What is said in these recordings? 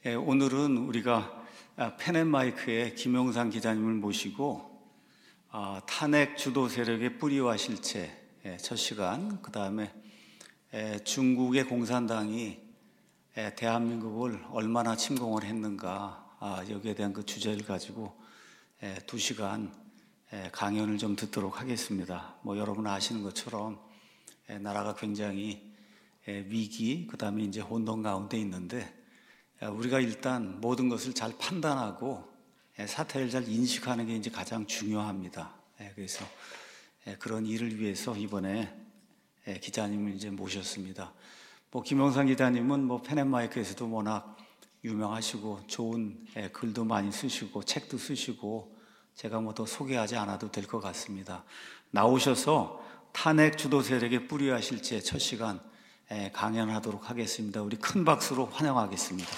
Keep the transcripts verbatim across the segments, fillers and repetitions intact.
예, 오늘은 우리가 펜앤마이크의 김영상 기자님을 모시고 아, 탄핵 주도 세력의 뿌리와 실체 예, 첫 시간, 그 다음에 예, 중국의 공산당이 예, 대한민국을 얼마나 침공을 했는가 아, 여기에 대한 그 주제를 가지고 예, 두 시간 예, 강연을 좀 듣도록 하겠습니다. 뭐 여러분 아시는 것처럼 예, 나라가 굉장히 예, 위기, 그 다음에 이제 혼돈 가운데 있는데 우리가 일단 모든 것을 잘 판단하고 사태를 잘 인식하는 게 이제 가장 중요합니다. 그래서 그런 일을 위해서 이번에 기자님을 이제 모셨습니다. 뭐 김영상 기자님은 뭐 펜앤마이크에서도 워낙 유명하시고 좋은 글도 많이 쓰시고 책도 쓰시고 제가 뭐 더 소개하지 않아도 될 것 같습니다. 나오셔서 탄핵 주도 세력의 뿌리와 실제 첫 시간 강연하도록 하겠습니다. 우리 큰 박수로 환영하겠습니다.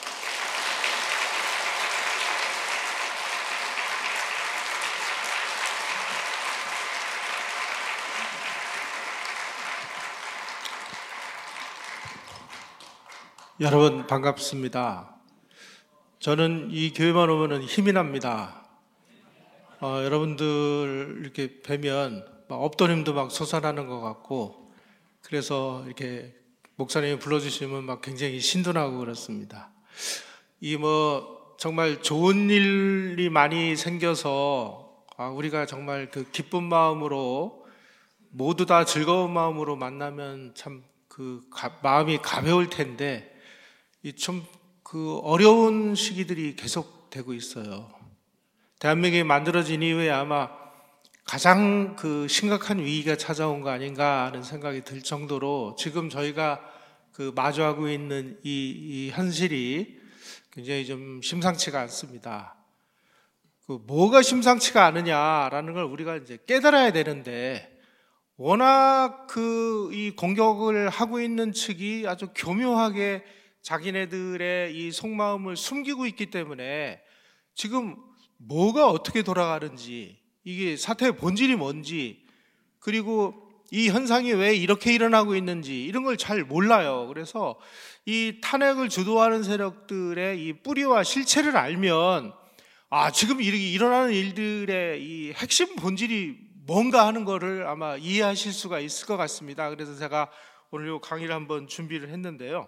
여러분 반갑습니다. 저는 이 교회만 오면은 힘이 납니다. 어, 여러분들 이렇게 뵈면 막 없던 힘도 막 솟아나는 것 같고, 그래서 이렇게 목사님이 불러주시면 막 굉장히 신선하고 그렇습니다. 이 뭐 정말 좋은 일이 많이 생겨서 아, 우리가 정말 그 기쁜 마음으로 모두 다 즐거운 마음으로 만나면 참 그 마음이 가벼울 텐데, 이 좀 그 어려운 시기들이 계속되고 있어요. 대한민국이 만들어진 이후에 아마 가장 그 심각한 위기가 찾아온 거 아닌가 하는 생각이 들 정도로 지금 저희가 그 마주하고 있는 이, 이 현실이 굉장히 좀 심상치가 않습니다. 그 뭐가 심상치가 않으냐라는 걸 우리가 이제 깨달아야 되는데, 워낙 그 이 공격을 하고 있는 측이 아주 교묘하게 자기네들의 이 속마음을 숨기고 있기 때문에 지금 뭐가 어떻게 돌아가는지, 이게 사태의 본질이 뭔지, 그리고 이 현상이 왜 이렇게 일어나고 있는지 이런 걸 잘 몰라요. 그래서 이 탄핵을 주도하는 세력들의 이 뿌리와 실체를 알면 아, 지금 이렇게 일어나는 일들의 이 핵심 본질이 뭔가 하는 거를 아마 이해하실 수가 있을 것 같습니다. 그래서 제가 오늘 이 강의를 한번 준비를 했는데요.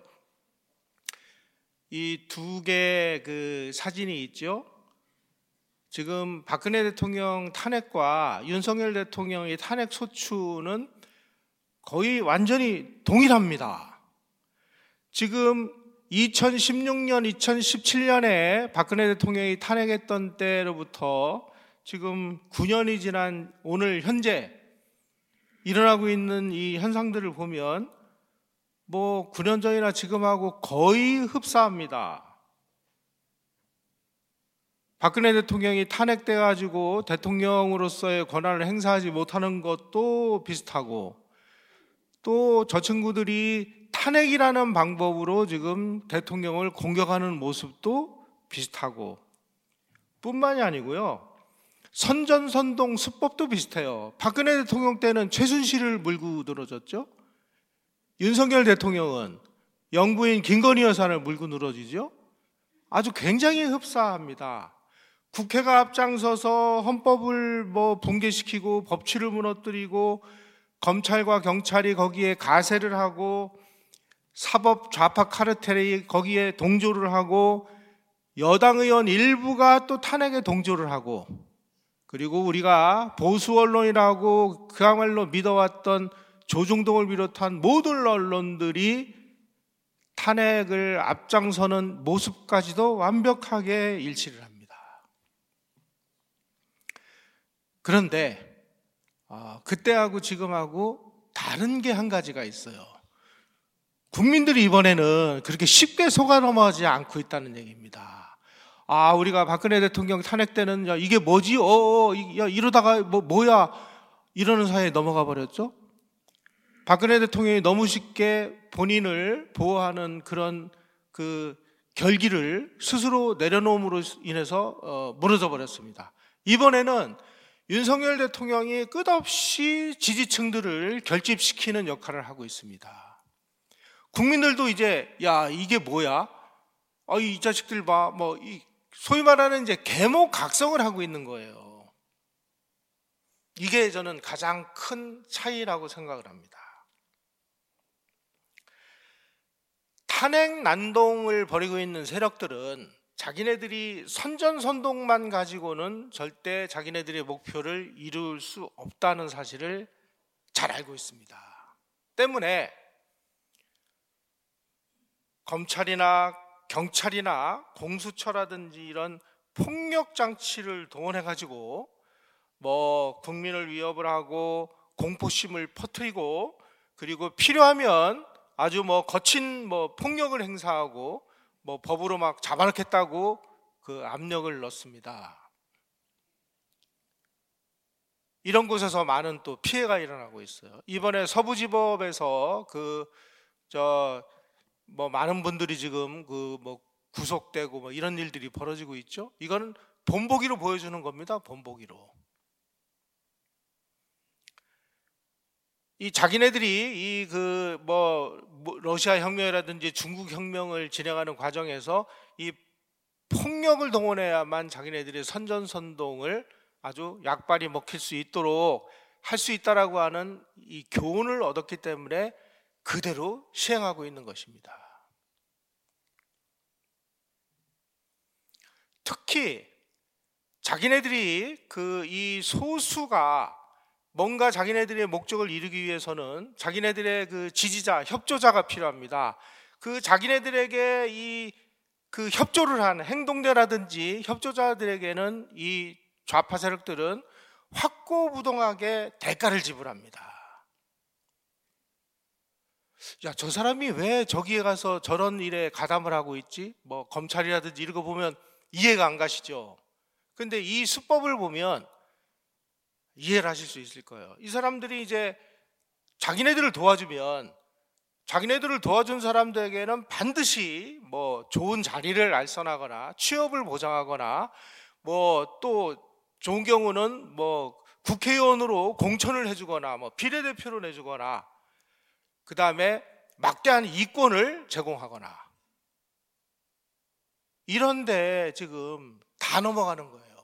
이 두 개의 그 사진이 있죠. 지금 박근혜 대통령 탄핵과 윤석열 대통령의 탄핵 소추는 거의 완전히 동일합니다. 지금 이천십육 년, 이천십칠 년에 박근혜 대통령이 탄핵했던 때로부터 지금 구 년이 지난 오늘 현재 일어나고 있는 이 현상들을 보면 뭐 구 년 전이나 지금하고 거의 흡사합니다. 박근혜 대통령이 탄핵돼 가지고 대통령으로서의 권한을 행사하지 못하는 것도 비슷하고, 또 저 친구들이 탄핵이라는 방법으로 지금 대통령을 공격하는 모습도 비슷하고, 뿐만이 아니고요, 선전선동 수법도 비슷해요. 박근혜 대통령 때는 최순실을 물고 늘어졌죠. 윤석열 대통령은 영부인 김건희 여사를 물고 늘어지죠. 아주 굉장히 흡사합니다. 국회가 앞장서서 헌법을 뭐 붕괴시키고 법치를 무너뜨리고, 검찰과 경찰이 거기에 가세를 하고, 사법 좌파 카르텔이 거기에 동조를 하고, 여당 의원 일부가 또 탄핵에 동조를 하고, 그리고 우리가 보수 언론이라고 그야말로 믿어왔던 조중동을 비롯한 모든 언론들이 탄핵을 앞장서는 모습까지도 완벽하게 일치를 합니다. 그런데 어, 그때하고 지금하고 다른 게 한 가지가 있어요. 국민들이 이번에는 그렇게 쉽게 속아 넘어가지 않고 있다는 얘기입니다. 아, 우리가 박근혜 대통령 탄핵 때는 야, 이게 뭐지? 어, 어, 야, 이러다가 뭐, 뭐야? 이러는 사이에 넘어가 버렸죠? 박근혜 대통령이 너무 쉽게 본인을 보호하는 그런 그 결기를 스스로 내려놓음으로 인해서 어, 무너져 버렸습니다. 이번에는 윤석열 대통령이 끝없이 지지층들을 결집시키는 역할을 하고 있습니다. 국민들도 이제 야, 이게 뭐야? 어, 이 자식들 봐, 뭐, 이 소위 말하는 이제 계모각성을 하고 있는 거예요. 이게 저는 가장 큰 차이라고 생각을 합니다. 탄핵 난동을 벌이고 있는 세력들은 자기네들이 선전선동만 가지고는 절대 자기네들의 목표를 이룰 수 없다는 사실을 잘 알고 있습니다. 때문에 검찰이나 경찰이나 공수처라든지 이런 폭력 장치를 동원해 가지고 뭐 국민을 위협을 하고 공포심을 퍼뜨리고 그리고 필요하면 아주 뭐 거친 뭐 폭력을 행사하고 뭐 법으로 막 잡아놓겠다고 그 압력을 넣습니다. 이런 곳에서 많은 또 피해가 일어나고 있어요. 이번에 서부지법에서 그 저 뭐 많은 분들이 지금 그 뭐 구속되고 뭐 이런 일들이 벌어지고 있죠. 이거는 본보기로 보여주는 겁니다. 본보기로. 이 자기네들이 이 그 뭐 러시아 혁명이라든지 중국 혁명을 진행하는 과정에서 이 폭력을 동원해야만 자기네들의 선전선동을 아주 약발이 먹힐 수 있도록 할 수 있다라고 하는 이 교훈을 얻었기 때문에 그대로 시행하고 있는 것입니다. 특히 자기네들이 그 이 소수가 뭔가 자기네들의 목적을 이루기 위해서는 자기네들의 그 지지자, 협조자가 필요합니다. 그 자기네들에게 이 그 협조를 하는 행동대라든지 협조자들에게는 이 좌파 세력들은 확고부동하게 대가를 지불합니다. 야, 저 사람이 왜 저기에 가서 저런 일에 가담을 하고 있지? 뭐 검찰이라든지 이런 거 보면 이해가 안 가시죠? 근데 이 수법을 보면 이해를 하실 수 있을 거예요. 이 사람들이 이제 자기네들을 도와주면 자기네들을 도와준 사람들에게는 반드시 뭐 좋은 자리를 알선하거나 취업을 보장하거나 뭐 또 좋은 경우는 뭐 국회의원으로 공천을 해주거나 뭐 비례대표로 내주거나 그 다음에 막대한 이권을 제공하거나 이런데 지금 다 넘어가는 거예요.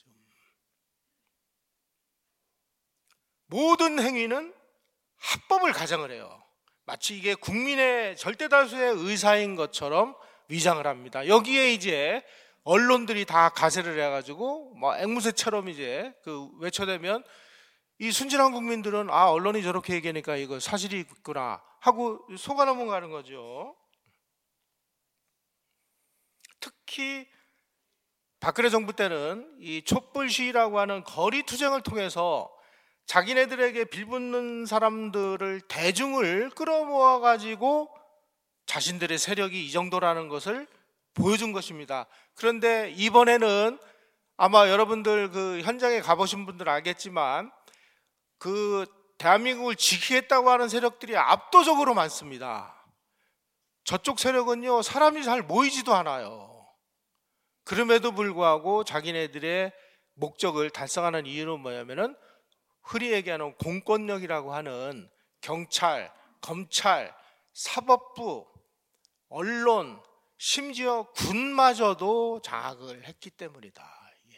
모든 행위는 합법을 가정을 해요. 마치 이게 국민의 절대 다수의 의사인 것처럼 위장을 합니다. 여기에 이제 언론들이 다 가세를 해가지고 뭐 앵무새처럼 이제 그 외쳐대면 이 순진한 국민들은 아 언론이 저렇게 얘기하니까 이거 사실이 있구나 하고 속아 넘어가는 거죠. 특히 박근혜 정부 때는 이 촛불 시위라고 하는 거리 투쟁을 통해서 자기네들에게 빌붙는 사람들을 대중을 끌어모아 가지고 자신들의 세력이 이 정도라는 것을 보여준 것입니다. 그런데 이번에는 아마 여러분들 그 현장에 가보신 분들 알겠지만 그 대한민국을 지키겠다고 하는 세력들이 압도적으로 많습니다. 저쪽 세력은요 사람이 잘 모이지도 않아요. 그럼에도 불구하고 자기네들의 목적을 달성하는 이유는 뭐냐면은 흔히 얘기하는 공권력이라고 하는 경찰, 검찰, 사법부, 언론, 심지어 군마저도 장악을 했기 때문이다. 예.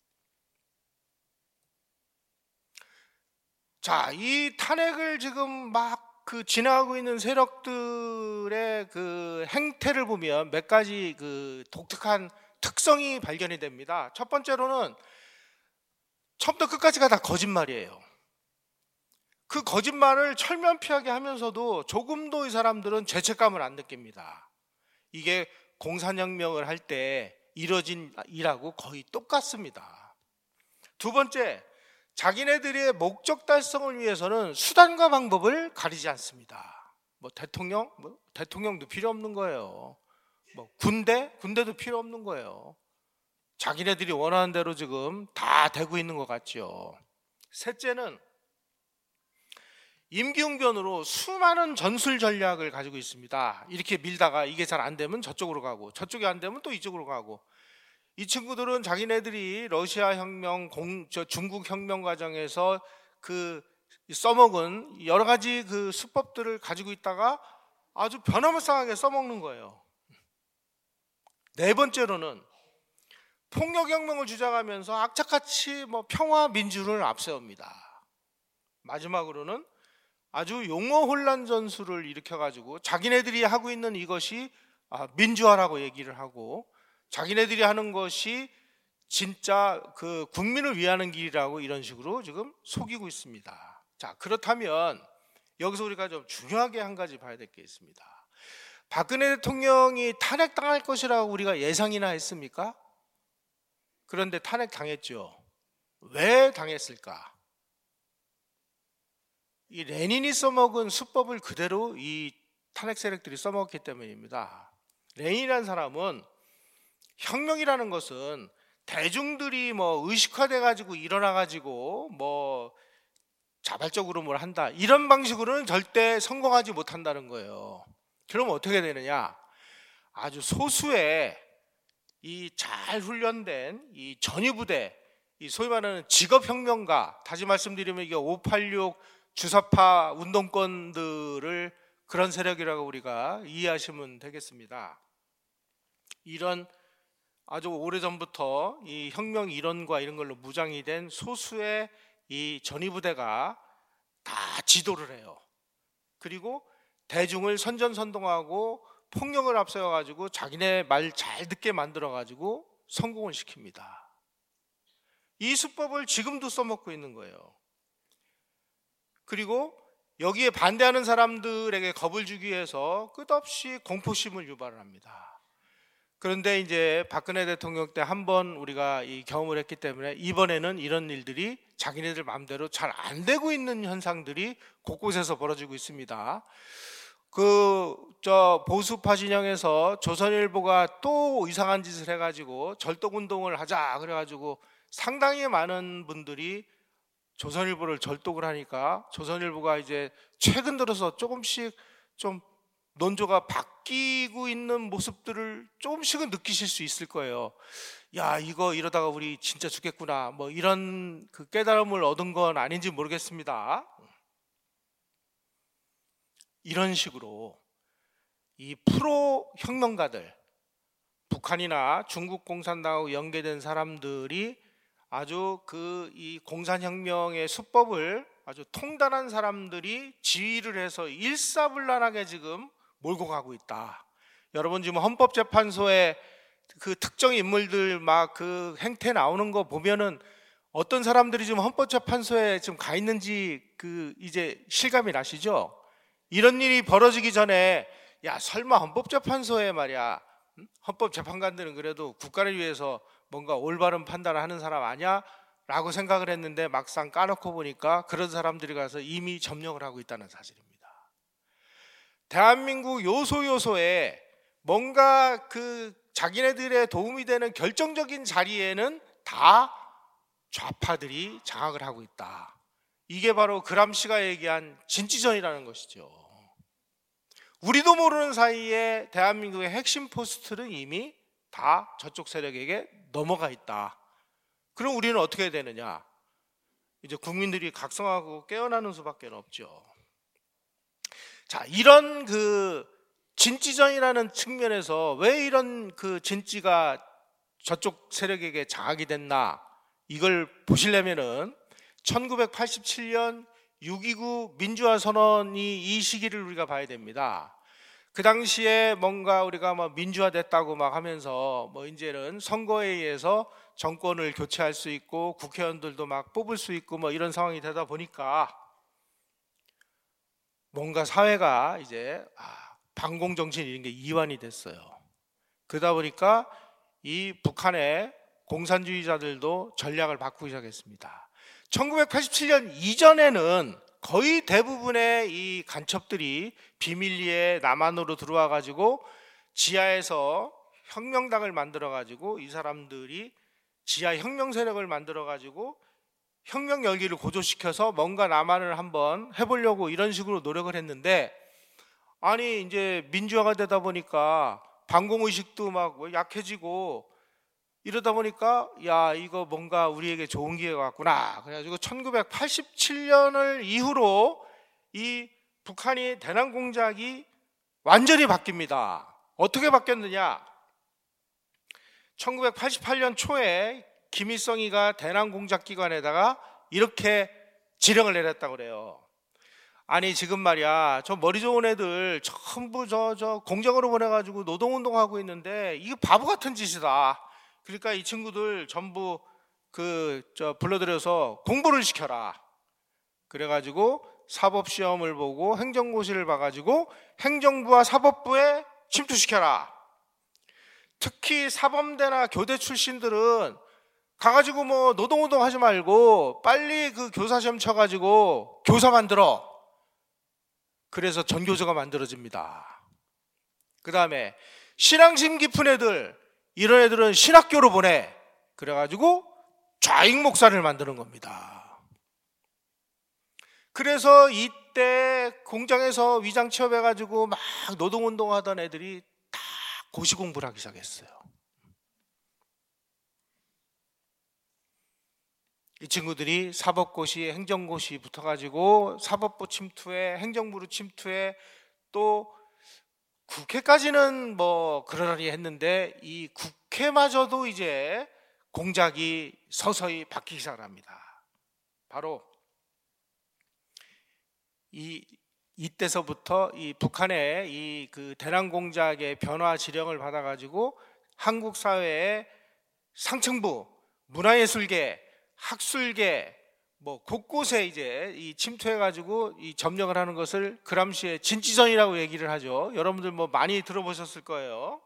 자, 이 탄핵을 지금 막 그 진행하고 있는 세력들의 그 행태를 보면 몇 가지 그 독특한 특성이 발견이 됩니다. 첫 번째로는 처음부터 끝까지가 다 거짓말이에요. 그 거짓말을 철면피하게 하면서도 조금도 이 사람들은 죄책감을 안 느낍니다. 이게 공산혁명을 할 때 이뤄진 일하고 거의 똑같습니다. 두 번째, 자기네들의 목적 달성을 위해서는 수단과 방법을 가리지 않습니다. 뭐 대통령? 뭐 대통령도 필요 없는 거예요. 뭐 군대? 군대도 필요 없는 거예요. 자기네들이 원하는 대로 지금 다 되고 있는 것 같죠. 셋째는 임기응변으로 수많은 전술 전략을 가지고 있습니다. 이렇게 밀다가 이게 잘 안 되면 저쪽으로 가고 저쪽이 안 되면 또 이쪽으로 가고 이 친구들은 자기네들이 러시아 혁명, 공, 저 중국 혁명 과정에서 그 써먹은 여러 가지 그 수법들을 가지고 있다가 아주 변화무쌍하게 써먹는 거예요. 네 번째로는 폭력혁명을 주장하면서 악착같이 뭐 평화 민주를 앞세웁니다. 마지막으로는 아주 용어 혼란 전술을 일으켜가지고 자기네들이 하고 있는 이것이 민주화라고 얘기를 하고 자기네들이 하는 것이 진짜 그 국민을 위하는 길이라고 이런 식으로 지금 속이고 있습니다. 자, 그렇다면 여기서 우리가 좀 중요하게 한 가지 봐야 될 게 있습니다. 박근혜 대통령이 탄핵당할 것이라고 우리가 예상이나 했습니까? 그런데 탄핵당했죠. 왜 당했을까? 이 레닌이 써먹은 수법을 그대로 이 탄핵 세력들이 써먹었기 때문입니다. 레닌이라는 사람은 혁명이라는 것은 대중들이 뭐 의식화돼 가지고 일어나 가지고 뭐 자발적으로 뭘 한다 이런 방식으로는 절대 성공하지 못한다는 거예요. 그럼 어떻게 되느냐? 아주 소수의 이 잘 훈련된 이 전위부대, 이 소위 말하는 직업혁명가, 다시 말씀드리면 이게 오팔육 주사파 운동권들을 그런 세력이라고 우리가 이해하시면 되겠습니다. 이런 아주 오래전부터 이 혁명 이론과 이런 걸로 무장이 된 소수의 이 전위부대가 다 지도를 해요. 그리고 대중을 선전선동하고 폭력을 앞세워가지고 자기네 말 잘 듣게 만들어가지고 성공을 시킵니다. 이 수법을 지금도 써먹고 있는 거예요. 그리고 여기에 반대하는 사람들에게 겁을 주기 위해서 끝없이 공포심을 유발을 합니다. 그런데 이제 박근혜 대통령 때 한 번 우리가 이 경험을 했기 때문에 이번에는 이런 일들이 자기네들 마음대로 잘 안 되고 있는 현상들이 곳곳에서 벌어지고 있습니다. 그 저 보수파 진영에서 조선일보가 또 이상한 짓을 해가지고 절독운동을 하자 그래가지고 상당히 많은 분들이 조선일보를 절독을 하니까 조선일보가 이제 최근 들어서 조금씩 좀 논조가 바뀌고 있는 모습들을 조금씩은 느끼실 수 있을 거예요. 야, 이거 이러다가 우리 진짜 죽겠구나. 뭐 이런 그 깨달음을 얻은 건 아닌지 모르겠습니다. 이런 식으로 이 프로 혁명가들, 북한이나 중국 공산당하고 연계된 사람들이 아주 그 이 공산혁명의 수법을 아주 통달한 사람들이 지휘를 해서 일사불란하게 지금 몰고 가고 있다. 여러분 지금 헌법재판소에 그 특정 인물들 막 그 행태 나오는 거 보면은 어떤 사람들이 지금 헌법재판소에 지금 가 있는지 그 이제 실감이 나시죠? 이런 일이 벌어지기 전에 야 설마 헌법재판소에 말이야 헌법재판관들은 그래도 국가를 위해서 뭔가 올바른 판단을 하는 사람 아니야? 라고 생각을 했는데 막상 까놓고 보니까 그런 사람들이 가서 이미 점령을 하고 있다는 사실입니다. 대한민국 요소요소에 뭔가 그 자기네들의 도움이 되는 결정적인 자리에는 다 좌파들이 장악을 하고 있다. 이게 바로 그람시가 얘기한 진지전이라는 것이죠. 우리도 모르는 사이에 대한민국의 핵심 포스트는 이미 다 저쪽 세력에게 넘어가 있다. 그럼 우리는 어떻게 되느냐? 이제 국민들이 각성하고 깨어나는 수밖에 없죠. 자, 이런 그 진지전이라는 측면에서 왜 이런 그 진지가 저쪽 세력에게 장악이 됐나? 이걸 보시려면은 천구백팔십칠 년 육이구 민주화 선언이 이 시기를 우리가 봐야 됩니다. 그 당시에 뭔가 우리가 뭐 민주화 됐다고 막 하면서 뭐 이제는 선거에 의해서 정권을 교체할 수 있고 국회의원들도 막 뽑을 수 있고 뭐 이런 상황이 되다 보니까 뭔가 사회가 이제 아, 반공정신 이런 게 이완이 됐어요. 그러다 보니까 이 북한의 공산주의자들도 전략을 바꾸기 시작했습니다. 천구백팔십칠 년 이전에는 거의 대부분의 이 간첩들이 비밀리에 남한으로 들어와 가지고 지하에서 혁명당을 만들어 가지고 이 사람들이 지하 혁명 세력을 만들어 가지고 혁명 열기를 고조시켜서 뭔가 남한을 한번 해보려고 이런 식으로 노력을 했는데 아니 이제 민주화가 되다 보니까 반공의식도 막 약해지고 이러다 보니까 야 이거 뭔가 우리에게 좋은 기회가 왔구나. 그래가지고 천구백팔십칠 년을 이후로 이 북한이 대남 공작이 완전히 바뀝니다. 어떻게 바뀌었느냐? 천구백팔십팔 년 초에 김일성이가 대남공작기관에다가 이렇게 지령을 내렸다고 그래요. 아니 지금 말이야, 저 머리 좋은 애들 전부 저, 저 공장으로 보내가지고 노동운동하고 있는데 이게 바보 같은 짓이다. 그러니까 이 친구들 전부 그 저 불러들여서 공부를 시켜라. 그래가지고 사법시험을 보고 행정고시를 봐가지고 행정부와 사법부에 침투시켜라. 특히 사범대나 교대 출신들은 가가지고 뭐 노동운동 하지 말고 빨리 그 교사시험 쳐가지고 교사 만들어. 그래서 전교조가 만들어집니다. 그 다음에 신앙심 깊은 애들, 이런 애들은 신학교로 보내. 그래가지고 좌익 목사를 만드는 겁니다. 그래서 이때 공장에서 위장 취업해가지고 막 노동운동 하던 애들이 다 고시 공부를 하기 시작했어요. 이 친구들이 사법고시, 행정고시 붙어가지고 사법부 침투에, 행정부로 침투에, 또 국회까지는 뭐 그러려니 했는데 이 국회마저도 이제 공작이 서서히 바뀌기 시작합니다. 바로 이 이때서부터 이 북한의 이 그 대남 공작의 변화 지령을 받아가지고 한국 사회의 상층부, 문화예술계, 학술계 뭐 곳곳에 이제 이 침투해가지고 이 점령을 하는 것을 그람시의 진지전이라고 얘기를 하죠. 여러분들 뭐 많이 들어보셨을 거예요.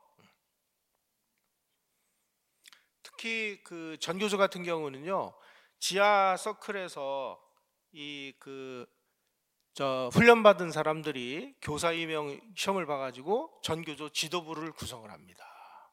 특히 그 전교조 같은 경우는요, 지하 서클에서 이 그 저 훈련받은 사람들이 교사 임용 시험을 봐가지고 전교조 지도부를 구성을 합니다.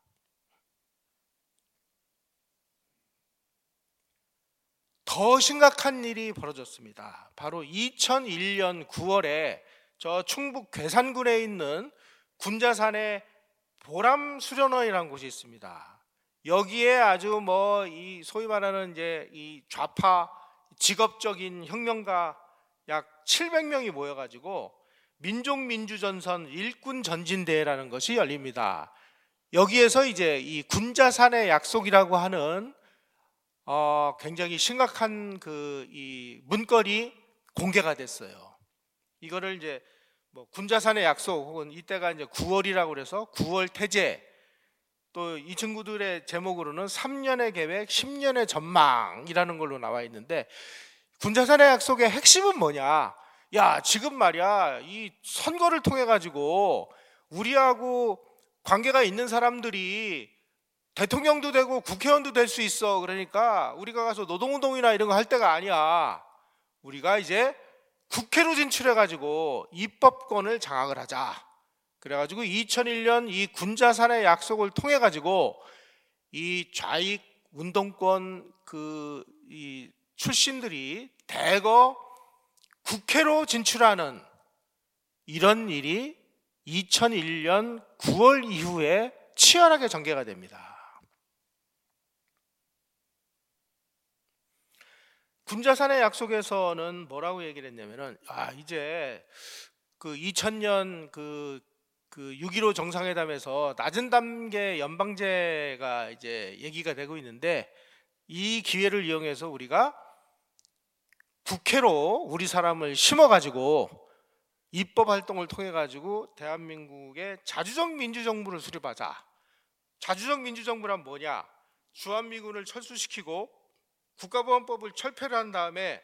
더 심각한 일이 벌어졌습니다. 바로 이천일 년 구월에 저 충북 괴산군에 있는 군자산에 보람 수련원이라는 곳이 있습니다. 여기에 아주 뭐 이 소위 말하는 이제 이 좌파 직업적인 혁명가 약 칠백 명이 모여가지고 민족민주전선 일군 전진대회라는 것이 열립니다. 여기에서 이제 이 군자산의 약속이라고 하는 어, 굉장히 심각한 그 이 문건이 공개가 됐어요. 이거를 이제 뭐 군자산의 약속 혹은 이때가 이제 구월이라고 그래서 구월 태제, 또 이 친구들의 제목으로는 삼 년의 계획, 십 년의 전망이라는 걸로 나와 있는데, 군자산의 약속의 핵심은 뭐냐? 야, 지금 말이야, 이 선거를 통해 가지고 우리하고 관계가 있는 사람들이 대통령도 되고 국회의원도 될 수 있어. 그러니까 우리가 가서 노동운동이나 이런 거 할 때가 아니야. 우리가 이제 국회로 진출해가지고 입법권을 장악을 하자. 그래가지고 이천일 년 이 군자산의 약속을 통해가지고 이 좌익 운동권 그 이 출신들이 대거 국회로 진출하는 이런 일이 이천일 년 구월 이후에 치열하게 전개가 됩니다. 군자산의 약속에서는 뭐라고 얘기를 했냐면은, 아, 이제 그 이천 년 그, 그 육점일오 정상회담에서 낮은 단계 연방제가 이제 얘기가 되고 있는데, 이 기회를 이용해서 우리가 국회로 우리 사람을 심어가지고 입법 활동을 통해가지고 대한민국의 자주적 민주정부를 수립하자. 자주적 민주정부란 뭐냐? 주한미군을 철수시키고 국가보안법을 철폐를 한 다음에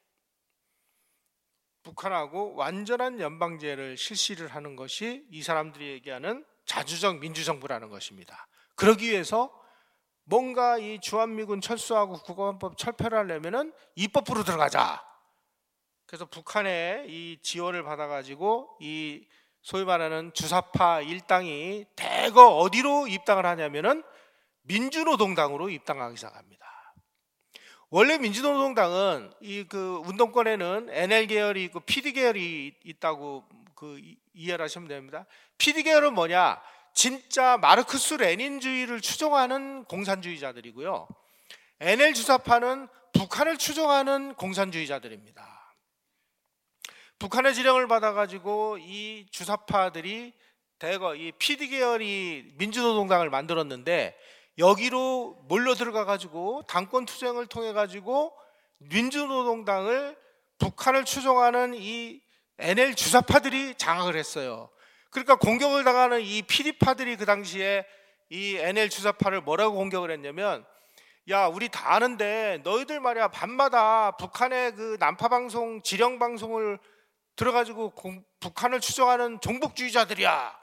북한하고 완전한 연방제를 실시를 하는 것이 이 사람들이 얘기하는 자주적 민주정부라는 것입니다. 그러기 위해서 뭔가 이 주한미군 철수하고 국가보안법 철폐를 하려면은 입법부로 들어가자. 그래서 북한의 이 지원을 받아가지고 이 소위 말하는 주사파 일당이 대거 어디로 입당을 하냐면은 민주노동당으로 입당하기 시작합니다. 원래 민주노동당은 이 그 운동권에는 엔엘 계열이 있고 피디 계열이 있다고 그 이해를 하시면 됩니다. 피디 계열은 뭐냐? 진짜 마르크스 레닌주의를 추종하는 공산주의자들이고요. 엔엘 주사파는 북한을 추종하는 공산주의자들입니다. 북한의 지령을 받아가지고 이 주사파들이 대거 이 피디 계열이 민주노동당을 만들었는데, 여기로 몰려 들어가 가지고 당권 투쟁을 통해 가지고 민주노동당을 북한을 추종하는 이 엔엘 주사파들이 장악을 했어요. 그러니까 공격을 당하는 이 피디파들이 그 당시에 이 엔엘 주사파를 뭐라고 공격을 했냐면, 야, 우리 다 아는데 너희들 말이야 밤마다 북한의 그 난파방송, 지령방송을 들어가지고 공, 북한을 추종하는 종북주의자들이야.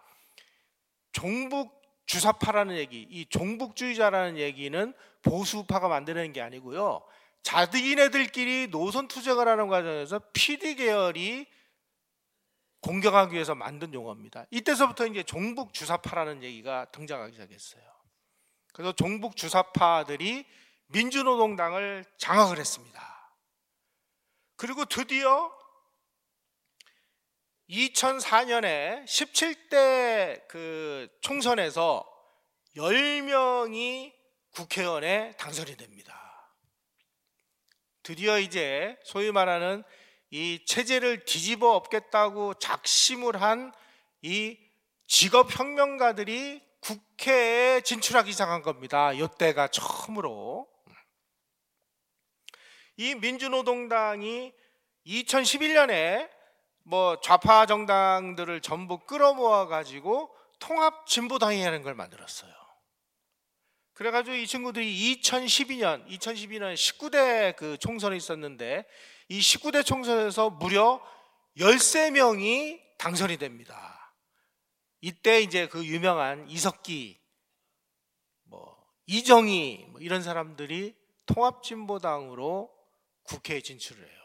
종북주사파라는 얘기, 이 종북주의자라는 얘기는 보수파가 만드는 게 아니고요, 자기네들끼리 노선 투쟁을 하는 과정에서 피디 계열이 공격하기 위해서 만든 용어입니다. 이때서부터 이제 종북주사파라는 얘기가 등장하기 시작했어요. 그래서 종북주사파들이 민주노동당을 장악을 했습니다. 그리고 드디어 이천사 년에 십칠 대 그 총선에서 열 명이 국회의원에 당선이 됩니다. 드디어 이제 소위 말하는 이 체제를 뒤집어 엎겠다고 작심을 한 이 직업혁명가들이 국회에 진출하기 시작한 겁니다. 이때가 처음으로. 이 민주노동당이 이천십일 년에 뭐 좌파 정당들을 전부 끌어모아 가지고 통합진보당이라는 걸 만들었어요. 그래가지고 이 친구들이 이천십이 년, 이천십이 년 십구 대 그 총선이 있었는데, 이 십구 대 총선에서 무려 열세 명이 당선이 됩니다. 이때 이제 그 유명한 이석기, 뭐 이정희, 뭐 이런 사람들이 통합진보당으로 국회에 진출을 해요.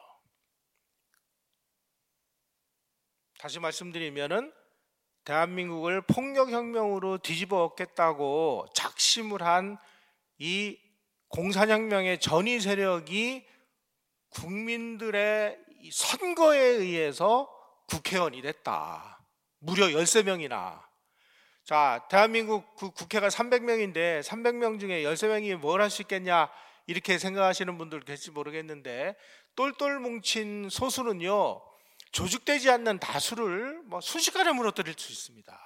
다시 말씀드리면은 대한민국을 폭력혁명으로 뒤집어 엎겠다고 작심을 한 이 공산혁명의 전위 세력이 국민들의 선거에 의해서 국회의원이 됐다. 무려 열세 명이나. 자, 대한민국 그 국회가 삼백 명인데 삼백 명 중에 열세 명이 뭘 할 수 있겠냐, 이렇게 생각하시는 분들 계실지 모르겠는데, 똘똘 뭉친 소수는요 조직되지 않는 다수를 뭐 순식간에 무너뜨릴 수 있습니다.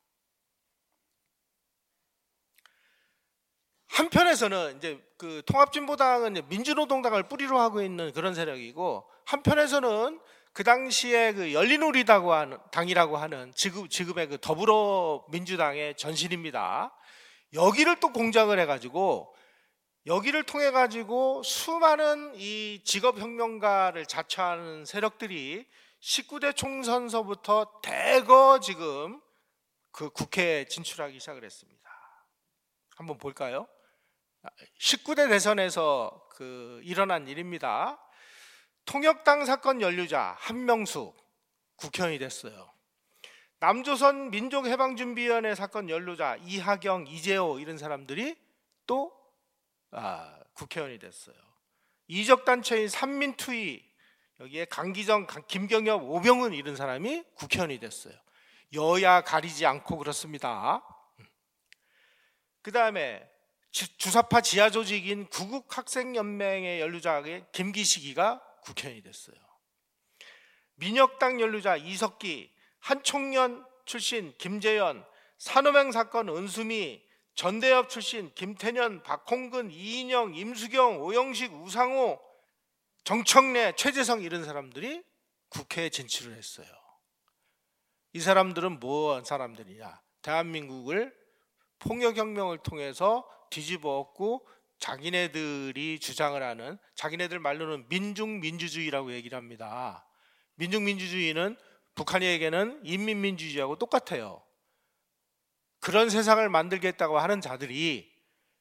한편에서는 이제 그 통합진보당은 이제 민주노동당을 뿌리로 하고 있는 그런 세력이고, 한편에서는 그 당시에 그 열린우리당이라고 하는, 당이라고 하는 지금 지금의 그 더불어민주당의 전신입니다. 여기를 또 공작을 해가지고, 여기를 통해 가지고 수많은 이 직업혁명가를 자처하는 세력들이 십구 대 총선서부터 대거 지금 그 국회에 진출하기 시작을 했습니다. 한번 볼까요? 십구 대 대선에서 그 일어난 일입니다. 통역당 사건 연루자 한명숙 국회의원이 됐어요. 남조선 민족해방준비위원회 사건 연루자 이하경, 이재호 이런 사람들이 또 아, 국회의원이 됐어요. 이적단체인 삼민투의, 여기에 강기정, 김경엽, 오병은 이런 사람이 국회의원이 됐어요. 여야 가리지 않고 그렇습니다. 그 다음에 주사파 지하조직인 구국학생연맹의 연루자 김기식이가 국회의원이 됐어요. 민혁당 연루자 이석기, 한총련 출신 김재현, 산호맹 사건 은수미, 전대협 출신 김태년, 박홍근, 이인영, 임수경, 오영식, 우상호, 정청래, 최재성 이런 사람들이 국회에 진출을 했어요. 이 사람들은 뭐한 사람들이냐? 대한민국을 폭력혁명을 통해서 뒤집어 엎고 자기네들이 주장을 하는, 자기네들 말로는 민중민주주의라고 얘기를 합니다. 민중민주주의는 북한에게는 인민민주주의하고 똑같아요. 그런 세상을 만들겠다고 하는 자들이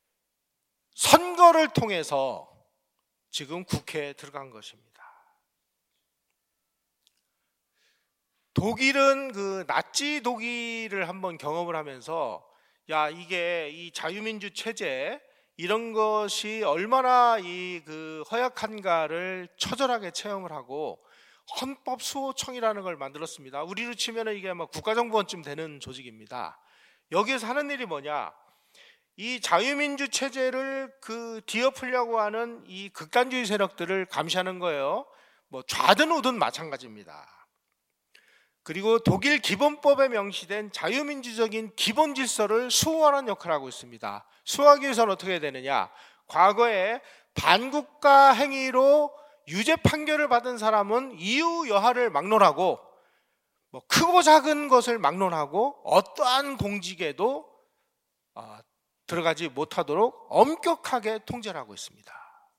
선거를 통해서 지금 국회에 들어간 것입니다. 독일은 그 나치 독일을 한번 경험을 하면서, 야, 이게 이 자유민주 체제 이런 것이 얼마나 이 그 허약한가를 처절하게 체험을 하고 헌법수호청이라는 걸 만들었습니다. 우리로 치면은 이게 아마 국가정보원쯤 되는 조직입니다. 여기에서 하는 일이 뭐냐? 이 자유민주 체제를 그 뒤엎으려고 하는 이 극단주의 세력들을 감시하는 거예요. 뭐 좌든 우든 마찬가지입니다. 그리고 독일 기본법에 명시된 자유민주적인 기본 질서를 수호하는 역할을 하고 있습니다. 수호하기 위해서는 어떻게 해야 되느냐? 과거에 반국가 행위로 유죄 판결을 받은 사람은 이유 여하를 막론하고 뭐 크고 작은 것을 막론하고 어떠한 공직에도 어, 들어가지 못하도록 엄격하게 통제를 하고 있습니다.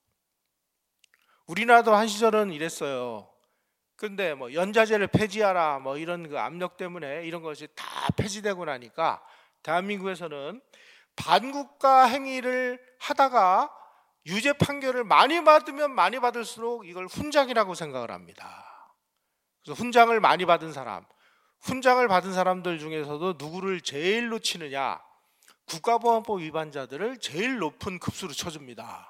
우리나라도 한 시절은 이랬어요. 그런데 뭐 연자제를 폐지하라 뭐 이런 그 압력 때문에 이런 것이 다 폐지되고 나니까 대한민국에서는 반국가 행위를 하다가 유죄 판결을 많이 받으면 많이 받을수록 이걸 훈장이라고 생각을 합니다. 그래서 훈장을 많이 받은 사람, 훈장을 받은 사람들 중에서도 누구를 제일 놓치느냐? 국가보안법 위반자들을 제일 높은 급수로 쳐줍니다.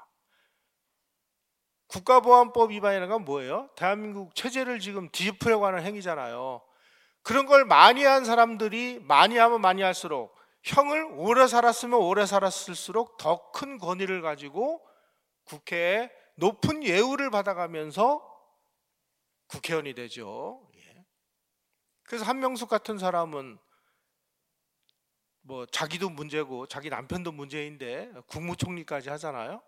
국가보안법 위반이라는 건 뭐예요? 대한민국 체제를 지금 뒤집으려고 하는 행위잖아요. 그런 걸 많이 한 사람들이 많이 하면 많이 할수록 형을 오래 살았으면 오래 살았을수록 더 큰 권위를 가지고 국회에 높은 예우를 받아가면서 국회의원이 되죠. 그래서 한명숙 같은 사람은 뭐 자기도 문제고 자기 남편도 문제인데 국무총리까지 하잖아요.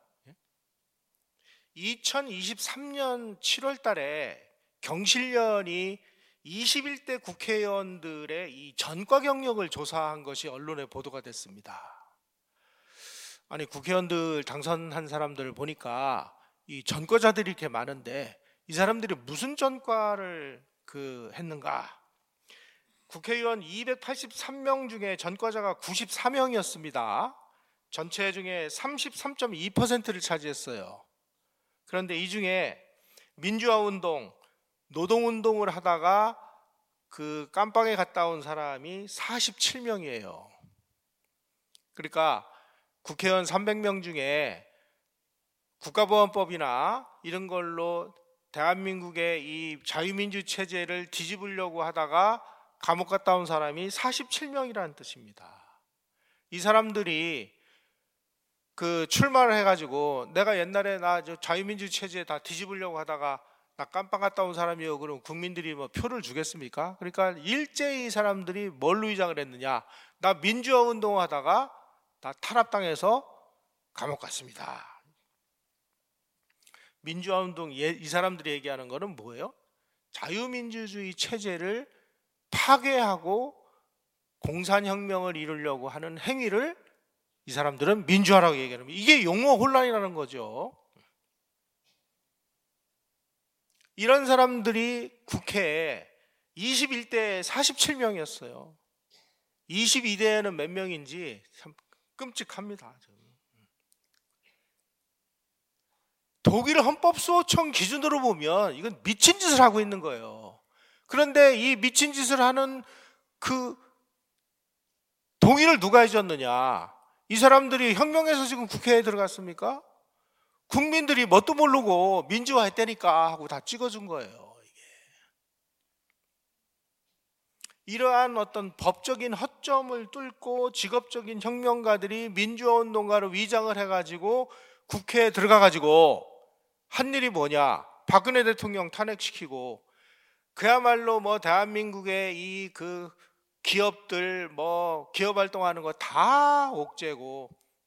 이천이십삼 년 칠월 달에 경실련이 이십일 대 국회의원들의 이 전과 경력을 조사한 것이 언론에 보도가 됐습니다. 아니 국회의원들 당선한 사람들을 보니까 이 전과자들이 이렇게 많은데 이 사람들이 무슨 전과를 그 했는가? 국회의원 이백팔십삼 명 중에 전과자가 구십사 명이었습니다. 전체 중에 삼십삼 점 이 퍼센트를 차지했어요. 그런데 이 중에 민주화운동, 노동운동을 하다가 그 깜빵에 갔다 온 사람이 사십칠 명이에요. 그러니까 국회의원 삼백 명 중에 국가보안법이나 이런 걸로 대한민국의 이 자유민주 체제를 뒤집으려고 하다가 감옥 갔다 온 사람이 사십칠 명이라는 뜻입니다. 이 사람들이 그 출마를 해가지고 내가 옛날에 나 자유민주 체제 다 뒤집으려고 하다가 나 깜빵 갔다 온 사람이요. 그럼 국민들이 뭐 표를 주겠습니까? 그러니까 일제히 이 사람들이 뭘로 위장을 했느냐? 나 민주화 운동하다가 다 탄압당해서 감옥 갔습니다. 민주화 운동 이 사람들이 얘기하는 거는 뭐예요? 자유민주주의 체제를 파괴하고 공산혁명을 이루려고 하는 행위를 이 사람들은 민주화라고 얘기합니다. 이게 용어 혼란이라는 거죠. 이런 사람들이 국회에 이십일 대에 사십칠 명이었어요. 이십이 대에는 몇 명인지 참 끔찍합니다. 독일 헌법수호청 기준으로 보면 이건 미친 짓을 하고 있는 거예요. 그런데 이 미친 짓을 하는 그 동의를 누가 해줬느냐? 이 사람들이 혁명해서 지금 국회에 들어갔습니까? 국민들이 뭣도 모르고 민주화했다니까 하고 다 찍어준 거예요. 이게. 이러한 어떤 법적인 허점을 뚫고 직업적인 혁명가들이 민주화운동가로 위장을 해가지고 국회에 들어가가지고 한 일이 뭐냐? 박근혜 대통령 탄핵시키고 그야말로 뭐 대한민국의 이 그 기업들 뭐 기업 활동하는 거 다 옥죄고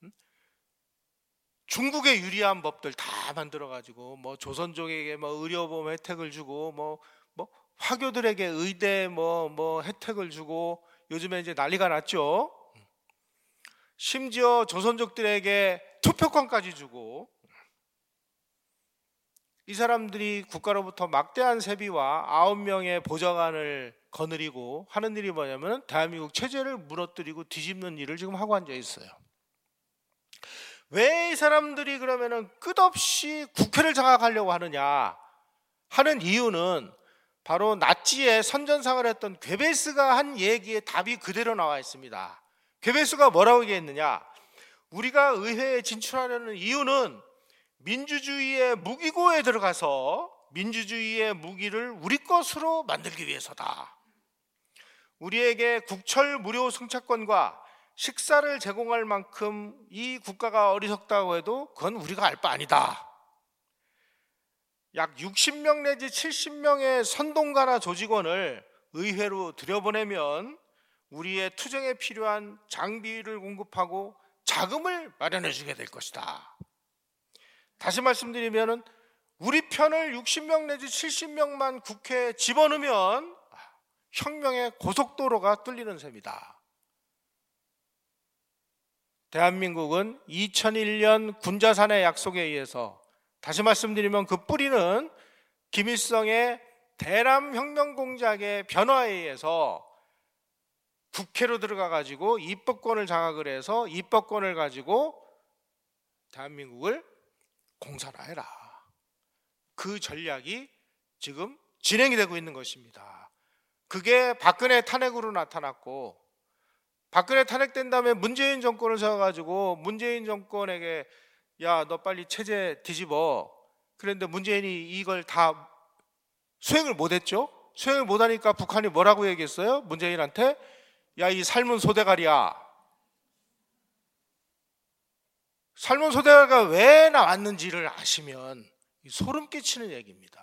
중국에 유리한 법들 다 만들어가지고 뭐 조선족에게 뭐 의료보험 혜택을 주고 뭐 뭐 화교들에게 의대 뭐 뭐 혜택을 주고 요즘에 이제 난리가 났죠. 심지어 조선족들에게 투표권까지 주고 이 사람들이 국가로부터 막대한 세비와 아홉 명의 보좌관을 거느리고 하는 일이 뭐냐면 대한민국 체제를 무너뜨리고 뒤집는 일을 지금 하고 앉아 있어요. 왜 이 사람들이 그러면은 끝없이 국회를 장악하려고 하느냐 하는 이유는 바로 나치의 선전상을 했던 괴베스가 한 얘기에 답이 그대로 나와 있습니다. 괴베스가 뭐라고 얘기했느냐? 우리가 의회에 진출하려는 이유는 민주주의의 무기고에 들어가서 민주주의의 무기를 우리 것으로 만들기 위해서다. 우리에게 국철 무료 승차권과 식사를 제공할 만큼 이 국가가 어리석다고 해도 그건 우리가 알 바 아니다. 약 육십 명 내지 칠십 명의 선동가나 조직원을 의회로 들여보내면 우리의 투쟁에 필요한 장비를 공급하고 자금을 마련해 주게 될 것이다. 다시 말씀드리면 우리 편을 육십 명 내지 칠십 명만 국회에 집어넣으면 혁명의 고속도로가 뚫리는 셈이다. 대한민국은 이천일 년 군자산의 약속에 의해서, 다시 말씀드리면 그 뿌리는 김일성의 대남혁명공작의 변화에 의해서 국회로 들어가 가지고 입법권을 장악을 해서 입법권을 가지고 대한민국을 공산화해라. 그 전략이 지금 진행이 되고 있는 것입니다. 그게 박근혜 탄핵으로 나타났고, 박근혜 탄핵된 다음에 문재인 정권을 세워가지고 문재인 정권에게 야, 너 빨리 체제 뒤집어. 그런데 문재인이 이걸 다 수행을 못했죠. 수행을 못하니까 북한이 뭐라고 얘기했어요? 문재인한테 야, 이 삶은 소대가리야. 삶은 소대가리가 왜 나왔는지를 아시면 소름 끼치는 얘기입니다.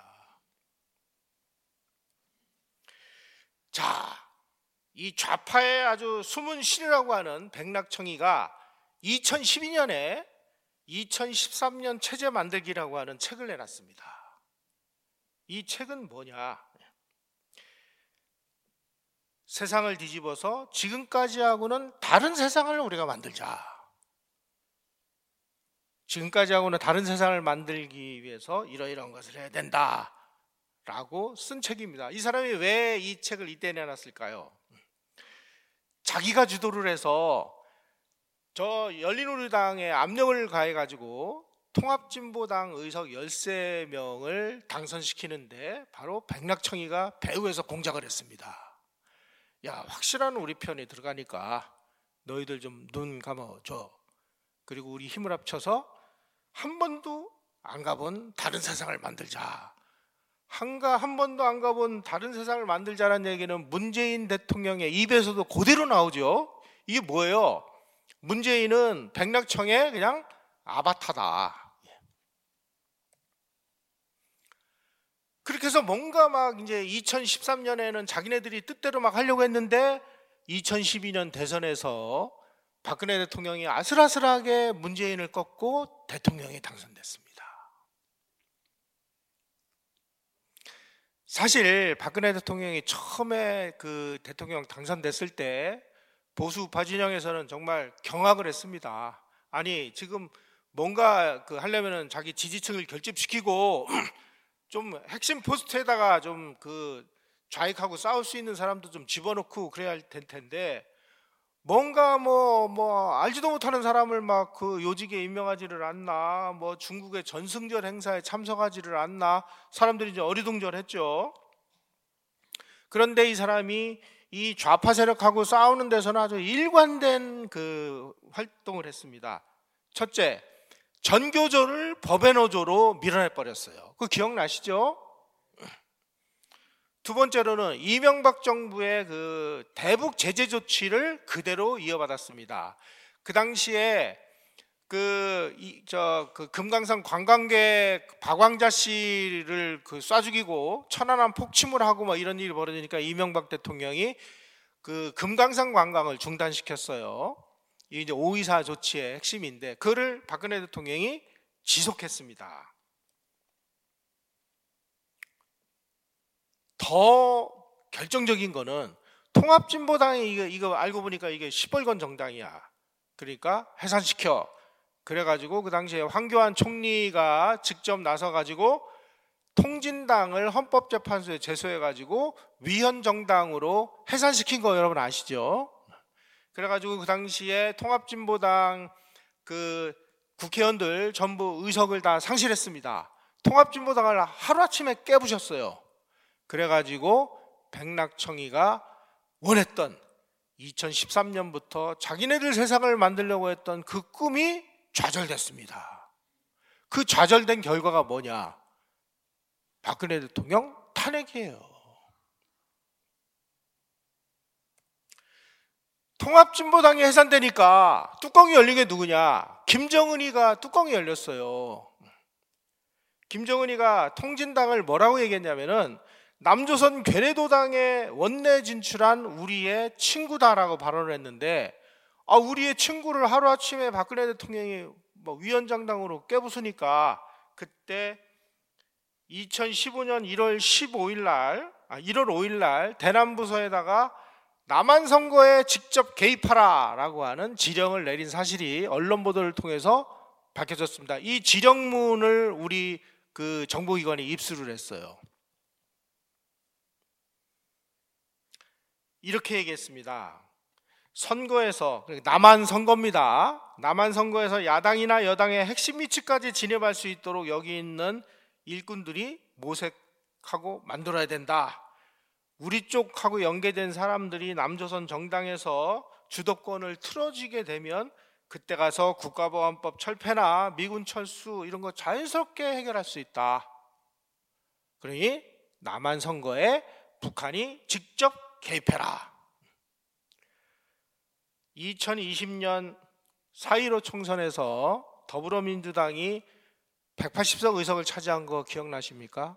자, 이 좌파의 아주 숨은 신이라고 하는 백낙청이가 이천십이 년에 이천십삼 년 체제 만들기라고 하는 책을 내놨습니다. 이 책은 뭐냐? 세상을 뒤집어서 지금까지하고는 다른 세상을 우리가 만들자. 지금까지하고는 다른 세상을 만들기 위해서 이러이러한 것을 해야 된다 라고 쓴 책입니다. 이 사람이 왜 이 책을 이때 내놨을까요? 자기가 주도를 해서 저 열린우리당에 압력을 가해가지고 통합진보당 의석 열세 명을 당선시키는데 바로 백낙청이가 배후에서 공작을 했습니다. 야, 확실한 우리 편이 들어가니까 너희들 좀 눈 감아줘. 그리고 우리 힘을 합쳐서 한 번도 안 가본 다른 세상을 만들자. 한가 한 번도 안 가본 다른 세상을 만들자라는 얘기는 문재인 대통령의 입에서도 그대로 나오죠. 이게 뭐예요? 문재인은 백낙청의 그냥 아바타다. 그렇게 해서 뭔가 막 이제 이천십삼 년에는 자기네들이 뜻대로 막 하려고 했는데 이천십이 년 대선에서 박근혜 대통령이 아슬아슬하게 문재인을 꺾고 대통령이 당선됐습니다. 사실 박근혜 대통령이 처음에 그 대통령 당선됐을 때 보수 우파 진영에서는 정말 경악을 했습니다. 아니, 지금 뭔가 그 하려면은 자기 지지층을 결집시키고 좀 핵심 포스트에다가 좀 그 좌익하고 싸울 수 있는 사람도 좀 집어넣고 그래야 될 텐데, 뭔가 뭐, 뭐, 알지도 못하는 사람을 막 그 요직에 임명하지를 않나, 뭐 중국의 전승절 행사에 참석하지를 않나, 사람들이 이제 어리둥절했죠. 그런데 이 사람이 이 좌파 세력하고 싸우는 데서는 아주 일관된 그 활동을 했습니다. 첫째, 전교조를 법의 노조로 밀어내버렸어요. 그거 기억나시죠? 두 번째로는 이명박 정부의 그 대북 제재 조치를 그대로 이어받았습니다. 그 당시에 그, 이, 저, 그 금강산 관광객 박광자 씨를 그 쏴 죽이고 천안함 폭침을 하고 뭐 이런 일이 벌어지니까 이명박 대통령이 그 금강산 관광을 중단시켰어요. 이게 이제 오이사 조치의 핵심인데, 그를 박근혜 대통령이 지속했습니다. 더 결정적인 거는 통합진보당이 이거, 이거 알고 보니까 이게 시뻘건 정당이야. 그러니까 해산시켜. 그래가지고 그 당시에 황교안 총리가 직접 나서가지고 통진당을 헌법재판소에 제소해가지고 위헌정당으로 해산시킨 거 여러분 아시죠? 그래가지고 그 당시에 통합진보당 그 국회의원들 전부 의석을 다 상실했습니다. 통합진보당을 하루아침에 깨부셨어요. 그래가지고 백낙청이가 원했던 이천십삼 년부터 자기네들 세상을 만들려고 했던 그 꿈이 좌절됐습니다. 그 좌절된 결과가 뭐냐? 박근혜 대통령 탄핵이에요. 통합진보당이 해산되니까 뚜껑이 열린 게 누구냐? 김정은이가 뚜껑이 열렸어요. 김정은이가 통진당을 뭐라고 얘기했냐면은 남조선 괴뢰도당에 원내 진출한 우리의 친구다라고 발언을 했는데, 아, 우리의 친구를 하루아침에 박근혜 대통령이 뭐 위원장당으로 깨부수니까 그때 이천십오 년 일월 십오일 날, 아, 일월 오일 날 대남부서에다가 남한 선거에 직접 개입하라라고 하는 지령을 내린 사실이 언론 보도를 통해서 밝혀졌습니다. 이 지령문을 우리 그 정보기관이 입수를 했어요. 이렇게 얘기했습니다. 선거에서, 남한 선거입니다. 남한 선거에서 야당이나 여당의 핵심 위치까지 진입할 수 있도록 여기 있는 일꾼들이 모색하고 만들어야 된다. 우리 쪽하고 연계된 사람들이 남조선 정당에서 주도권을 틀어지게 되면 그때 가서 국가보안법 철폐나 미군 철수 이런 거 자연스럽게 해결할 수 있다. 그러니 남한 선거에 북한이 직접 개입해라. 이천이십 년 사 일오 총선에서 더불어민주당이 백팔십 석 의석을 차지한 거 기억나십니까?